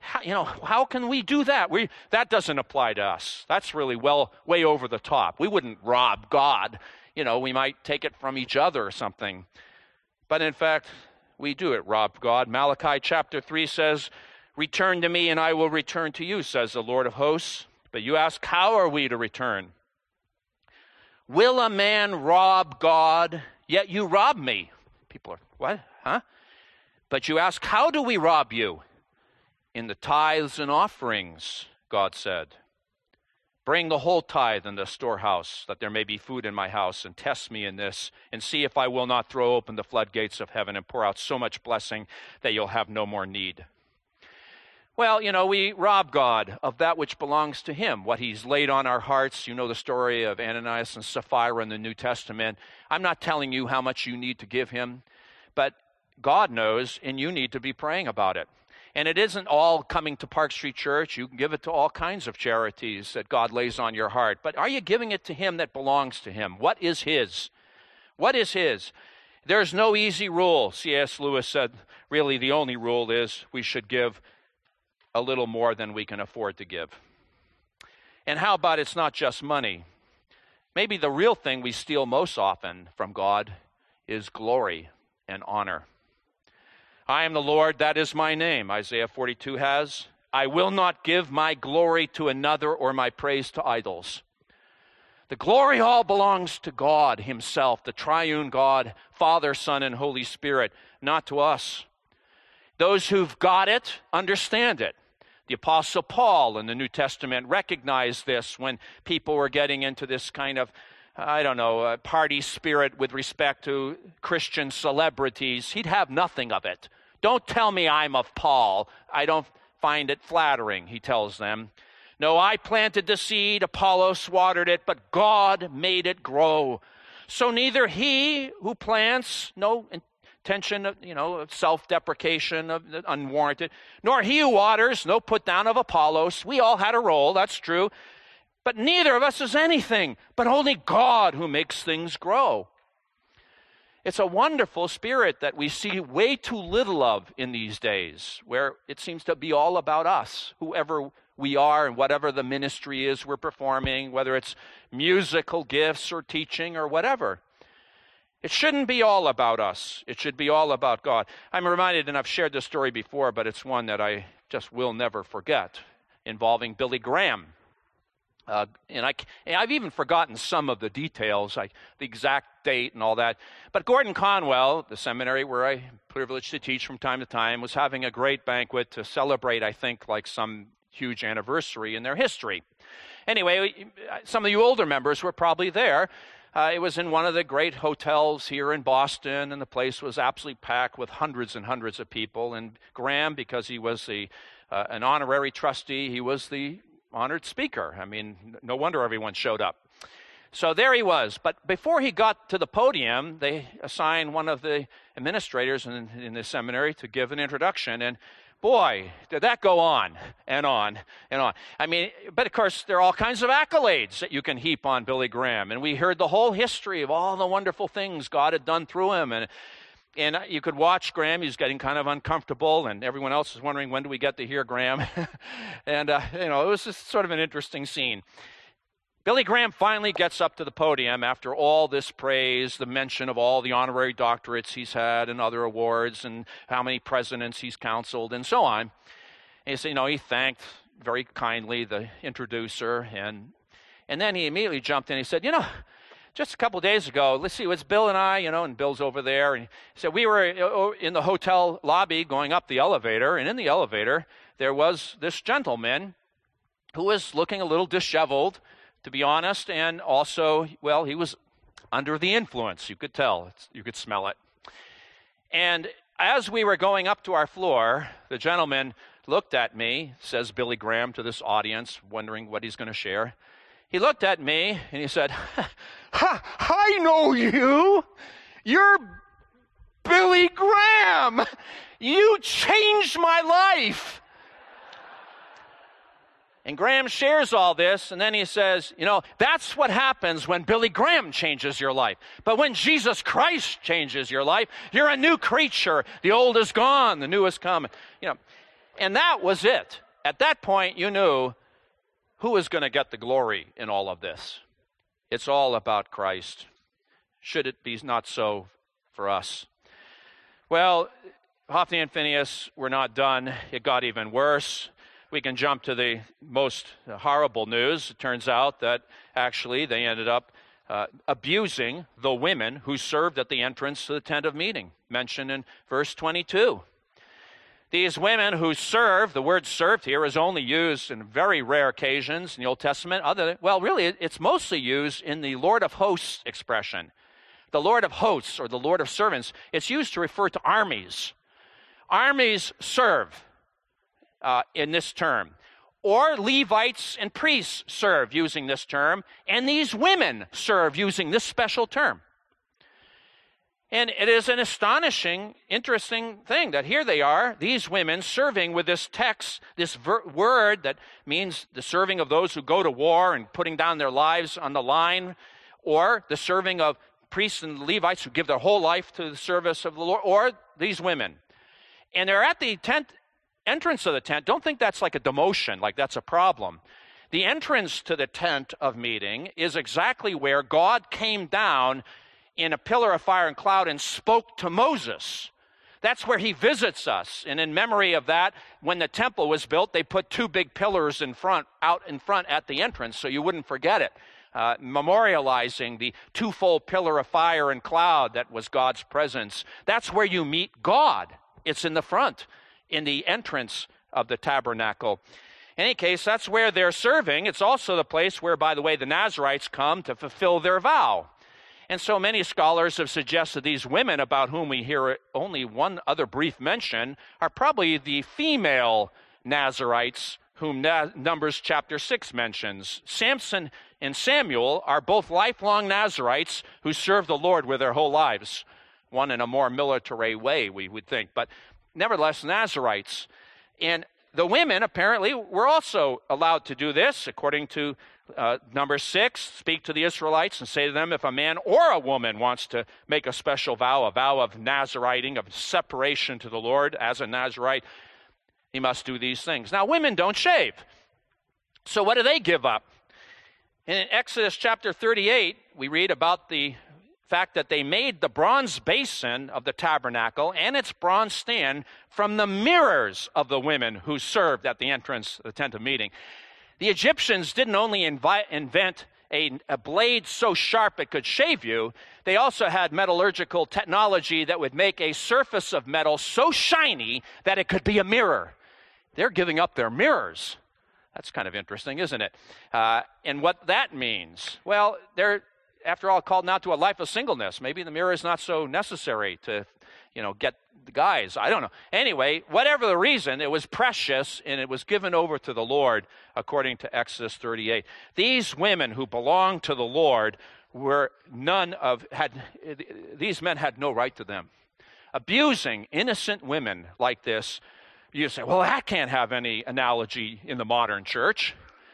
how can we do that? That doesn't apply to us. That's really way over the top. We wouldn't rob God. We might take it from each other or something. But in fact, we do it, rob God. Malachi chapter 3 says, return to me and I will return to you, says the Lord of hosts. But you ask, how are we to return? Will a man rob God, yet you rob me? People are, what? Huh? But you ask, how do we rob you? In the tithes and offerings, God said. Bring the whole tithe in the storehouse, that there may be food in my house, and test me in this, and see if I will not throw open the floodgates of heaven and pour out so much blessing that you'll have no more need. Well, we rob God of that which belongs to him, what he's laid on our hearts. You know the story of Ananias and Sapphira in the New Testament. I'm not telling you how much you need to give him, but God knows, and you need to be praying about it. And it isn't all coming to Park Street Church. You can give it to all kinds of charities that God lays on your heart. But are you giving it to him that belongs to him? What is his? What is his? There's no easy rule. C.S. Lewis said, really the only rule is we should give a little more than we can afford to give. And how about it's not just money? Maybe the real thing we steal most often from God is glory and honor. I am the Lord, that is my name, Isaiah 42 has. I will not give my glory to another or my praise to idols. The glory all belongs to God himself, the triune God, Father, Son, and Holy Spirit, not to us. Those who've got it understand it. The Apostle Paul in the New Testament recognized this when people were getting into this kind of party spirit with respect to Christian celebrities. He'd have nothing of it. Don't tell me I'm of Paul. I don't find it flattering, he tells them. No, I planted the seed, Apollos watered it, but God made it grow. So neither he who plants, intention of, of self-deprecation, of unwarranted. Nor he who waters, no put down of Apollos. We all had a role, that's true. But neither of us is anything, but only God who makes things grow. It's a wonderful spirit that we see way too little of in these days, where it seems to be all about us, whoever we are and whatever the ministry is we're performing, whether it's musical gifts or teaching or whatever. It shouldn't be all about us. It should be all about God. I'm reminded, and I've shared this story before, but it's one that I just will never forget, involving Billy Graham. And I've even forgotten some of the details, like the exact date and all that. But Gordon Conwell, the seminary where I'm privileged to teach from time to time, was having a great banquet to celebrate, I think, like some huge anniversary in their history. Anyway, some of you older members were probably there. It was in one of the great hotels here in Boston, and the place was absolutely packed with hundreds and hundreds of people. And Graham, because he was an honorary trustee, he was the honored speaker. I mean, no wonder everyone showed up. So there he was. But before he got to the podium, they assigned one of the administrators in the seminary to give an introduction. And boy, did that go on and on and on. I mean, but of course, there are all kinds of accolades that you can heap on Billy Graham. And we heard the whole history of all the wonderful things God had done through him. And you could watch Graham. He's getting kind of uncomfortable, and everyone else is wondering, when do we get to hear Graham? And, it was just sort of an interesting scene. Billy Graham finally gets up to the podium after all this praise, the mention of all the honorary doctorates he's had and other awards and how many presidents he's counseled and so on. And he thanked very kindly the introducer, and then he immediately jumped in. He said, just a couple of days ago, let's see, it was Bill and I, and Bill's over there. And he said, we were in the hotel lobby going up the elevator, and in the elevator, there was this gentleman who was looking a little disheveled, to be honest, and also, well, he was under the influence. You could tell. You could smell it. And as we were going up to our floor, the gentleman looked at me, says Billy Graham to this audience, wondering what he's going to share. He looked at me and he said, I know you. You're Billy Graham. You changed my life. And Graham shares all this, and then he says, that's what happens when Billy Graham changes your life. But when Jesus Christ changes your life, you're a new creature. The old is gone, the new is come. And that was it. At that point, you knew who is going to get the glory in all of this. It's all about Christ. Should it be not so for us? Well, Hophni and Phinehas were not done. It got even worse. We can jump to the most horrible news. It turns out that actually they ended up abusing the women who served at the entrance to the tent of meeting, mentioned in verse 22. These women who served, the word served here is only used in very rare occasions in the Old Testament. Really, it's mostly used in the Lord of Hosts expression. The Lord of Hosts, or the Lord of Servants, it's used to refer to armies. Armies serve in this term. Or Levites and priests serve using this term, and these women serve using this special term. And it is an astonishing, interesting thing that here they are, these women serving with this text, this word that means the serving of those who go to war and putting down their lives on the line, or the serving of priests and Levites who give their whole life to the service of the Lord, or these women. And they're at the entrance of the tent. Don't think that's like a demotion, like that's a problem. The entrance to the tent of meeting is exactly where God came down in a pillar of fire and cloud and spoke to Moses. That's where he visits us. And in memory of that, when the temple was built, they put two big pillars out in front at the entrance so you wouldn't forget it, memorializing the twofold pillar of fire and cloud that was God's presence. That's where you meet God. It's in the front, in the entrance of the tabernacle. In any case, that's where they're serving. It's also the place where, by the way, the Nazarites come to fulfill their vow. And so many scholars have suggested these women, about whom we hear only one other brief mention, are probably the female Nazarites whom Numbers chapter 6 mentions. Samson and Samuel are both lifelong Nazarites who serve the Lord with their whole lives. one in a more military way, we would think. But nevertheless, Nazarites. And the women, apparently, were also allowed to do this, according to number 6, speak to the Israelites and say to them, if a man or a woman wants to make a special vow, a vow of Nazariting, of separation to the Lord as a Nazarite, he must do these things. Now, women don't shave. So what do they give up? In Exodus chapter 38, we read about the fact that they made the bronze basin of the tabernacle and its bronze stand from the mirrors of the women who served at the entrance of the tent of meeting. The Egyptians didn't only invent a blade so sharp it could shave you, they also had metallurgical technology that would make a surface of metal so shiny that it could be a mirror. They're giving up their mirrors. That's kind of interesting, isn't it? And what that means, well, they're, after all, called now to a life of singleness. Maybe the mirror is not so necessary to, get the guys. I don't know. Anyway, whatever the reason, it was precious and it was given over to the Lord, according to Exodus 38. These women who belonged to the Lord these men had no right to them. Abusing innocent women like this, you say, well, that can't have any analogy in the modern church.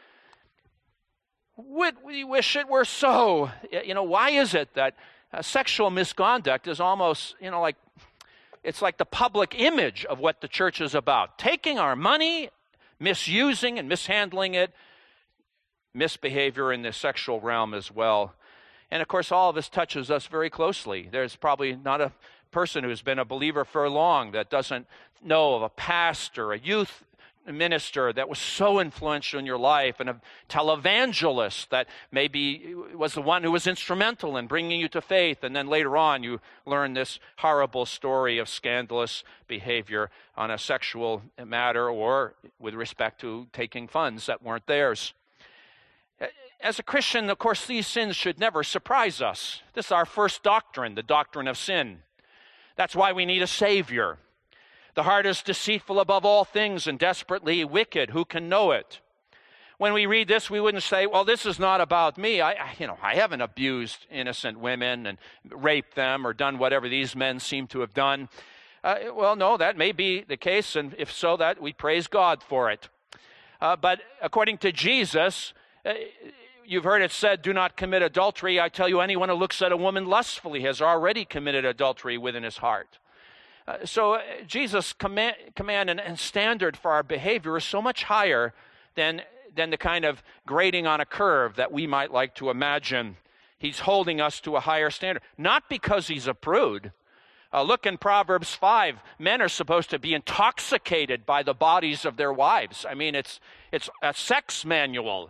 We wish it were so. Why is it that sexual misconduct is almost, it's like the public image of what the church is about. Taking our money, misusing and mishandling it, misbehavior in the sexual realm as well. And of course, all of this touches us very closely. There's probably not a person who's been a believer for long that doesn't know of a pastor, a youth minister that was so influential in your life, and a televangelist that maybe was the one who was instrumental in bringing you to faith, and then later on you learn this horrible story of scandalous behavior on a sexual matter or with respect to taking funds that weren't theirs. As a Christian, of course, these sins should never surprise us. This is our first doctrine, the doctrine of sin. That's why we need a Savior. The heart is deceitful above all things and desperately wicked. Who can know it? When we read this, we wouldn't say, well, this is not about me. I haven't abused innocent women and raped them or done whatever these men seem to have done. Well, no, that may be the case, and if so, that we praise God for it. But according to Jesus, you've heard it said, do not commit adultery. I tell you, anyone who looks at a woman lustfully has already committed adultery within his heart. So Jesus' command and standard for our behavior is so much higher than the kind of grading on a curve that we might like to imagine. He's holding us to a higher standard, not because he's a prude. Look in Proverbs 5. Men are supposed to be intoxicated by the bodies of their wives. I mean, it's a sex manual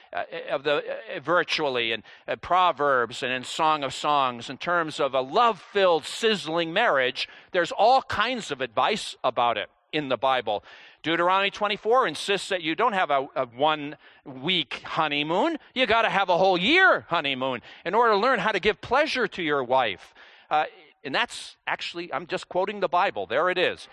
virtually in Proverbs and in Song of Songs. In terms of a love-filled, sizzling marriage, there's all kinds of advice about it in the Bible. Deuteronomy 24 insists that you don't have a 1-week honeymoon. You got to have a whole year honeymoon in order to learn how to give pleasure to your wife. And that's actually, I'm just quoting the Bible. There it is.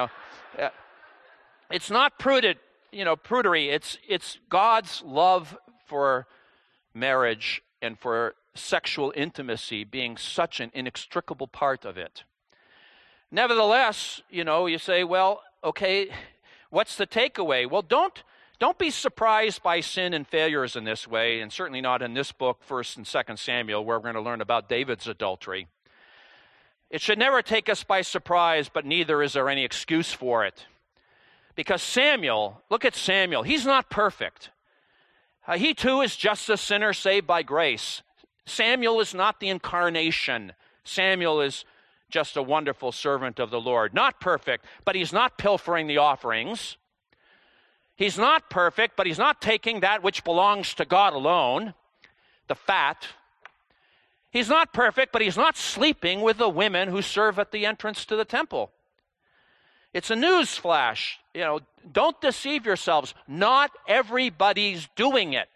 It's not prudery. It's God's love for marriage and for sexual intimacy being such an inextricable part of it. Nevertheless, you say, well, okay, what's the takeaway? Well, don't be surprised by sin and failures in this way, and certainly not in this book, 1st and 2nd Samuel, where we're going to learn about David's adultery. It should never take us by surprise, but neither is there any excuse for it. Because Samuel, look at Samuel, he's not perfect. He too is just a sinner saved by grace. Samuel is not the incarnation. Samuel is just a wonderful servant of the Lord. Not perfect, but he's not pilfering the offerings. He's not perfect, but he's not taking that which belongs to God alone, the fat. He's not perfect, but he's not sleeping with the women who serve at the entrance to the temple. It's a news flash. Don't deceive yourselves. Not everybody's doing it.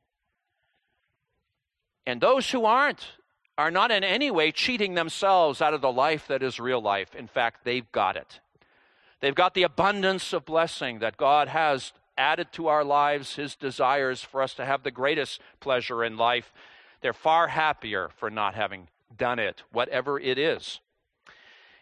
And those who are not in any way cheating themselves out of the life that is real life. In fact, they've got it. They've got the abundance of blessing that God has added to our lives, his desires for us to have the greatest pleasure in life. They're far happier for not having done it, whatever it is.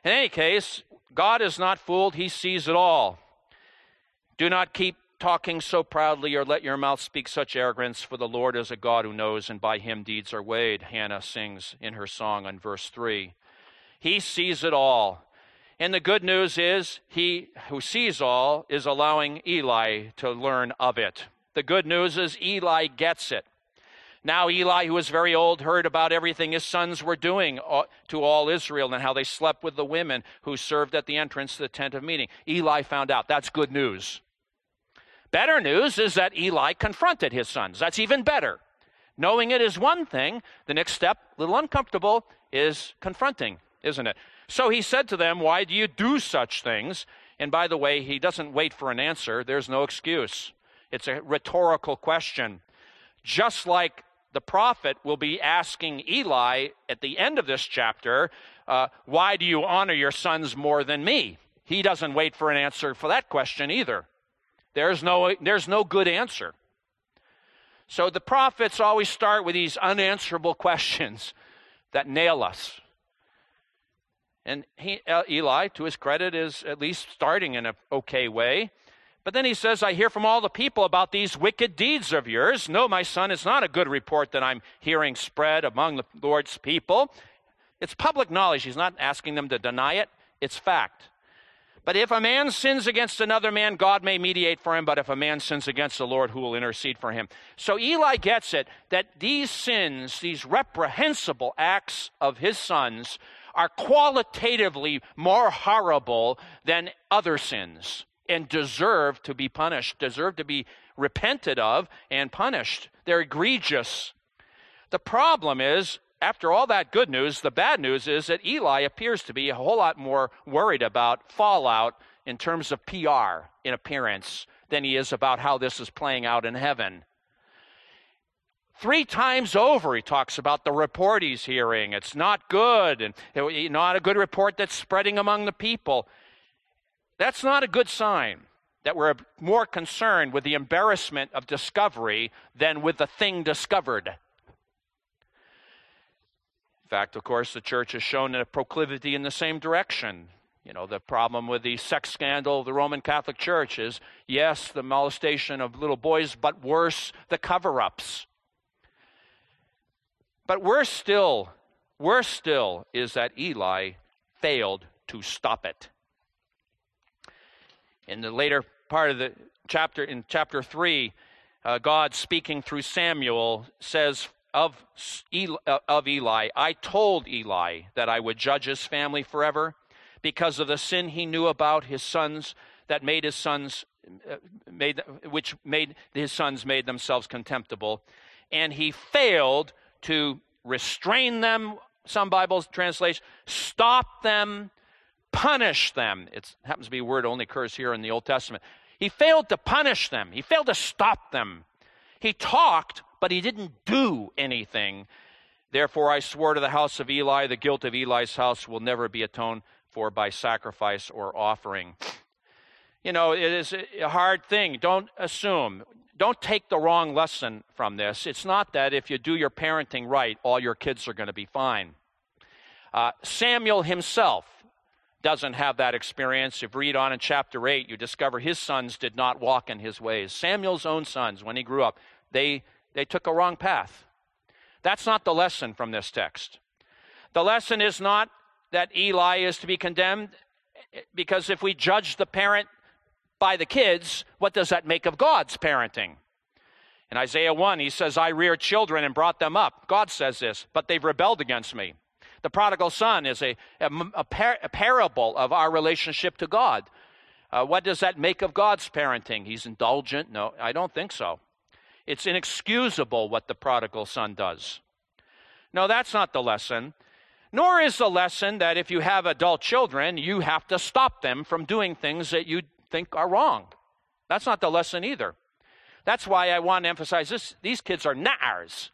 In any case, God is not fooled. He sees it all. Do not keep talking so proudly or let your mouth speak such arrogance, for the Lord is a God who knows, and by him deeds are weighed, Hannah sings in her song on verse 3. He sees it all. And the good news is, he who sees all is allowing Eli to learn of it. The good news is Eli gets it. Now Eli, who was very old, heard about everything his sons were doing to all Israel and how they slept with the women who served at the entrance to the tent of meeting. Eli found out. That's good news. Better news is that Eli confronted his sons. That's even better. Knowing it is one thing. The next step, a little uncomfortable, is confronting, isn't it? So he said to them, why do you do such things? And by the way, he doesn't wait for an answer. There's no excuse. It's a rhetorical question. Just like the prophet will be asking Eli at the end of this chapter, why do you honor your sons more than me? He doesn't wait for an answer for that question either. There's no good answer. So the prophets always start with these unanswerable questions that nail us. And Eli, to his credit, is at least starting in an okay way. But then he says, I hear from all the people about these wicked deeds of yours. No, my son, it's not a good report that I'm hearing spread among the Lord's people. It's public knowledge. He's not asking them to deny it. It's fact. But if a man sins against another man, God may mediate for him. But if a man sins against the Lord, who will intercede for him? So Eli gets it that these sins, these reprehensible acts of his sons, are qualitatively more horrible than other sins and deserve to be punished, deserve to be repented of and punished. They're egregious. The problem is, after all that good news, the bad news is that Eli appears to be a whole lot more worried about fallout in terms of PR in appearance than he is about how this is playing out in heaven. 3 times over, he talks about the report he's hearing. It's not good, and not a good report that's spreading among the people. That's not a good sign that we're more concerned with the embarrassment of discovery than with the thing discovered. In fact, of course, the church has shown a proclivity in the same direction. You know, the problem with the sex scandal of the Roman Catholic Church is, yes, the molestation of little boys, but worse, the cover-ups. But worse still is that Eli failed to stop it. In the later part of the chapter, in chapter 3, God speaking through Samuel says of Eli, I told Eli that I would judge his family forever because of the sin he knew about his sons that made his sons made themselves contemptible, and he failed to restrain them. Some Bibles translate, stop them, punish them. It happens to be a word that only occurs here in the Old Testament. He failed to punish them. He failed to stop them. He talked, but he didn't do anything. Therefore, I swore to the house of Eli, the guilt of Eli's house will never be atoned for by sacrifice or offering. You know, it is a hard thing. Don't assume. Don't take the wrong lesson from this. It's not that if you do your parenting right, all your kids are going to be fine. Samuel himself doesn't have that experience. If you read on in chapter 8, you discover his sons did not walk in his ways. Samuel's own sons, when he grew up, they took a wrong path. That's not the lesson from this text. The lesson is not that Eli is to be condemned, because if we judge the parent by the kids, what does that make of God's parenting? In Isaiah 1, he says, I reared children and brought them up. God says this, but they've rebelled against me. The prodigal son is a parable of our relationship to God. What does that make of God's parenting? He's indulgent? No, I don't think so. It's inexcusable what the prodigal son does. No, that's not the lesson. Nor is the lesson that if you have adult children, you have to stop them from doing things that you think are wrong. That's not the lesson either. That's why I want to emphasize this. These kids are not ours.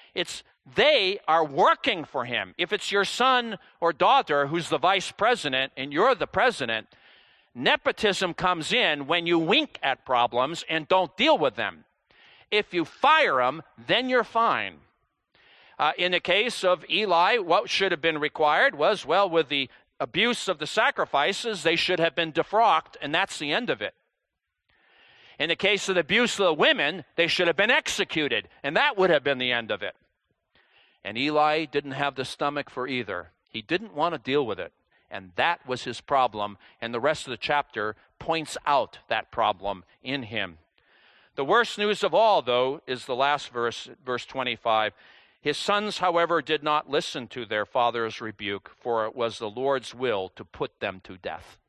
They are working for him. If it's your son or daughter who's the vice president and you're the president, nepotism comes in when you wink at problems and don't deal with them. If you fire them, then you're fine. In the case of Eli, what should have been required was, well, with the abuse of the sacrifices, they should have been defrocked, and that's the end of it. In the case of the abuse of the women, they should have been executed, and that would have been the end of it. And Eli didn't have the stomach for either. He didn't want to deal with it, and that was his problem, and the rest of the chapter points out that problem in him. The worst news of all, though, is the last verse, verse 25. His sons, however, did not listen to their father's rebuke, for it was the Lord's will to put them to death.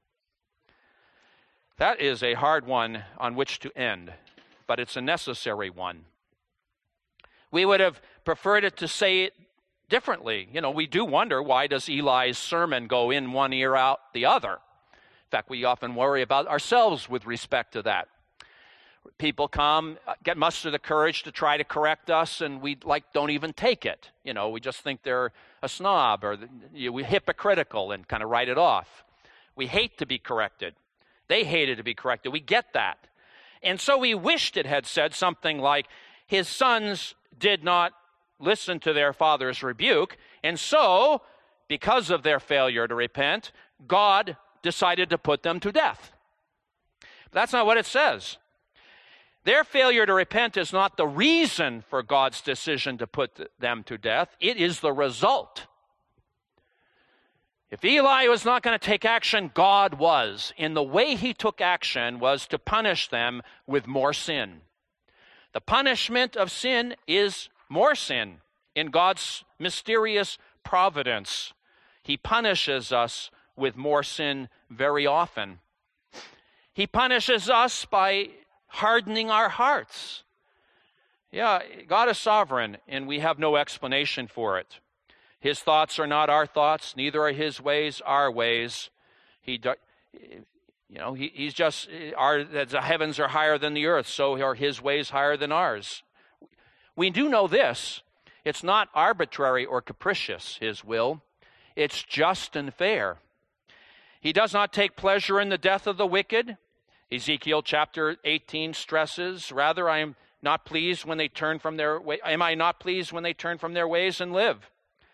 That is a hard one on which to end, but it's a necessary one. We would have preferred it to say it differently. You know, we do wonder, why does Eli's sermon go in one ear, out the other? In fact, we often worry about ourselves with respect to that. People come, muster the courage to try to correct us, and we don't even take it. You know, we just think they're a snob or we're hypocritical and kind of write it off. We hate to be corrected. They hated to be corrected. We get that. And so we wished it had said something like, his sons did not listen to their father's rebuke, and so, because of their failure to repent, God decided to put them to death. But that's not what it says. Their failure to repent is not the reason for God's decision to put them to death. It is the result. If Eli was not going to take action, God was. And the way he took action was to punish them with more sin. The punishment of sin is more sin in God's mysterious providence. He punishes us with more sin very often. He punishes us by hardening our hearts. Yeah, God is sovereign, and we have no explanation for it. His thoughts are not our thoughts, neither are his ways our ways. He's just, the heavens are higher than the earth, so are his ways higher than ours. We do know this. It's not arbitrary or capricious, his will. It's just and fair. He does not take pleasure in the death of the wicked. Ezekiel chapter 18 stresses, rather, I am not pleased when they turn from their way. Am I not pleased when they turn from their ways and live?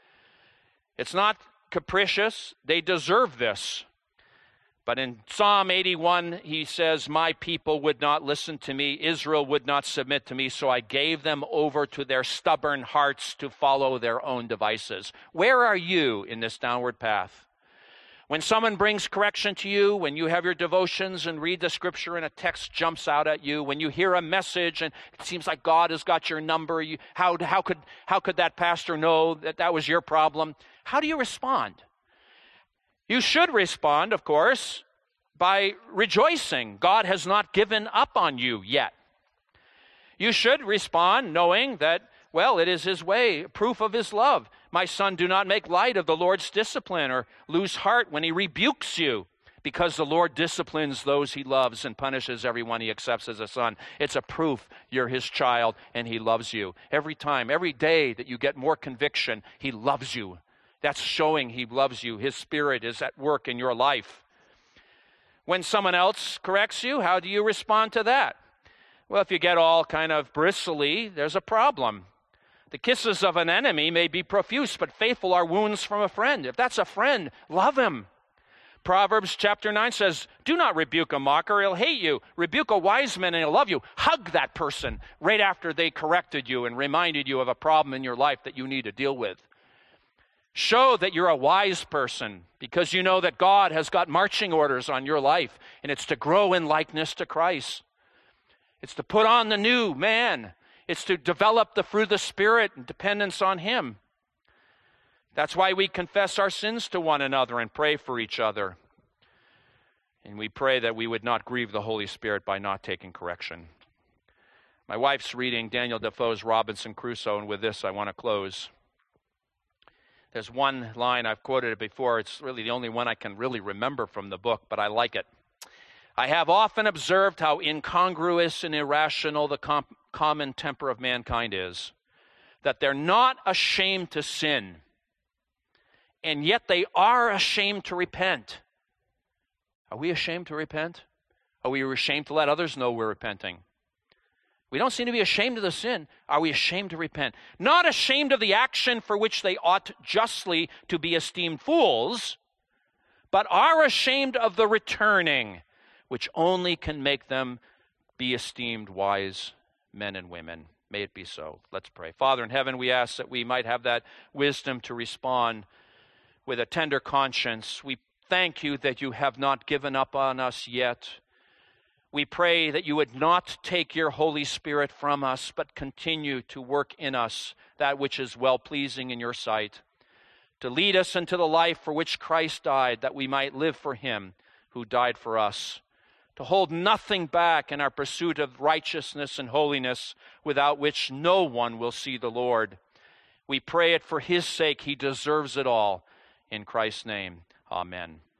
It's not capricious. They deserve this. But in Psalm 81, he says, my people would not listen to me. Israel would not submit to me. So I gave them over to their stubborn hearts to follow their own devices. Where are you in this downward path? When someone brings correction to you, when you have your devotions and read the scripture and a text jumps out at you, when you hear a message and it seems like God has got your number, how could that pastor know that was your problem? How do you respond? You should respond, of course, by rejoicing. God has not given up on you yet. You should respond knowing that, well, it is his way, proof of his love. My son, do not make light of the Lord's discipline or lose heart when he rebukes you, because the Lord disciplines those he loves and punishes everyone he accepts as a son. It's a proof you're his child and he loves you. Every time, every day that you get more conviction, he loves you. That's showing he loves you. His Spirit is at work in your life. When someone else corrects you, how do you respond to that? Well, if you get all kind of bristly, there's a problem. The kisses of an enemy may be profuse, but faithful are wounds from a friend. If that's a friend, love him. Proverbs chapter 9 says, do not rebuke a mocker, he'll hate you. Rebuke a wise man and he'll love you. Hug that person right after they corrected you and reminded you of a problem in your life that you need to deal with. Show that you're a wise person because you know that God has got marching orders on your life, and it's to grow in likeness to Christ. It's to put on the new man. It's to develop the fruit of the Spirit and dependence on him. That's why we confess our sins to one another and pray for each other. And we pray that we would not grieve the Holy Spirit by not taking correction. My wife's reading Daniel Defoe's Robinson Crusoe, and with this I want to close. There's one line, I've quoted it before, it's really the only one I can really remember from the book, but I like it. I have often observed how incongruous and irrational the common temper of mankind is, that they're not ashamed to sin, and yet they are ashamed to repent. Are we ashamed to repent? Are we ashamed to let others know we're repenting? We don't seem to be ashamed of the sin. Are we ashamed to repent? Not ashamed of the action for which they ought justly to be esteemed fools, but are ashamed of the returning, which only can make them be esteemed wise men and women. May it be so. Let's pray. Father in heaven, we ask that we might have that wisdom to respond with a tender conscience. We thank you that you have not given up on us yet. We pray that you would not take your Holy Spirit from us, but continue to work in us that which is well-pleasing in your sight, to lead us into the life for which Christ died, that we might live for him who died for us, to hold nothing back in our pursuit of righteousness and holiness, without which no one will see the Lord. We pray it for his sake. He deserves it all. In Christ's name, amen.